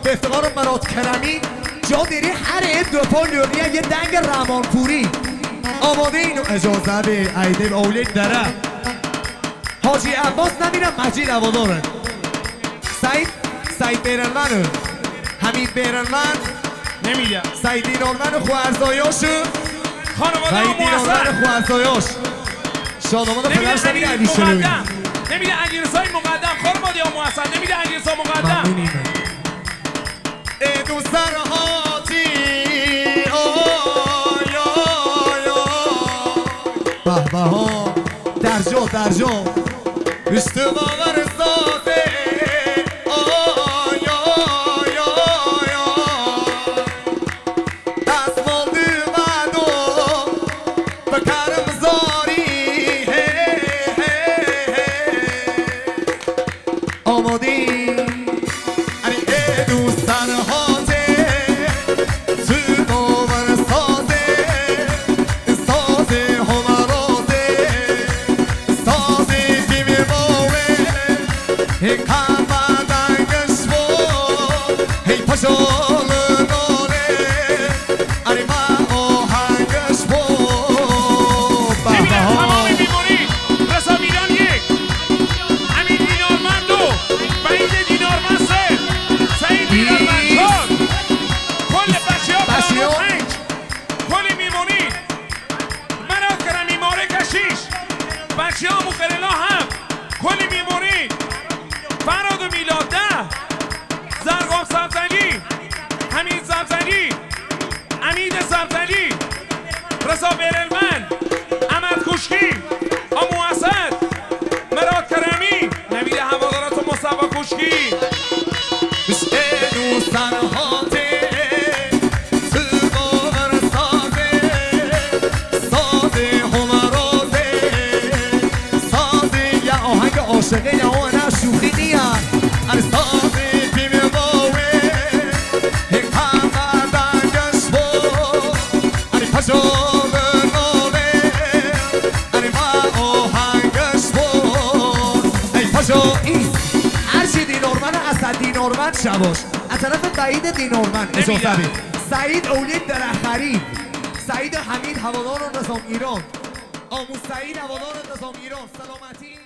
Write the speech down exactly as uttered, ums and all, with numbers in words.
به افتقار مراد کرمی جا دیری هر دو پولیوریه یه دنگ رمانپوری آماده اینو اجازه به عیده اولید داره حاجی عباس نمیرم مجید هواداره سعید سعید بیرنمن حمید بیرنمن نمیده سعید دینارمن خوارزایاشو خانواده سعید دینارمن خوارزایاش شادامان پدرش نمیده علی شلوی نمیده انگیرسای مقدم خانواده یا محسن نمیده انگیرسا مقدم ممنونیم ای دوستر هاتی آی آی آی به به ها در جا در جا رشته باور ساده آی آی آی آی دست مالدی مدو به کرم زاری آمادی Hey, come on, I guess what? Hey, push on the nore. Arriba, oh, I guess what? نمیده تمام بیماری رسا میران یک امین دینارمند دو بعید دینارمند سه سعید دینارمند چهار کل بچه ها فرامو پنج کل میمونی مراد کرمی ماره کشیش بچه ها مخرلا هم کل میمونی فراد و میلاد ده زرگام سبزنی حمید سبزنی امید سبزنی رضا بیرلمن احمد کوشکی آمو اسد مراد کرمی نوید هوادارات و مصطفی کوشکی بشه دوستان هاته تو باور سازه سازه همرازه سازه یا آهنگ عاشقه یا آهنگ شوخی نیان ار سازه بیم باوه یک همه دنگش بو ار پشو بناله ار ما آهنگش بو ای پشو این هر چی دینارمن اسد دینارمن شباش از طرف بعید دینارمن اجازه بید سعید اولید درخری سعید حمید هوادار نظام ایران آمو سعید هوادار نظام ایران سلامتی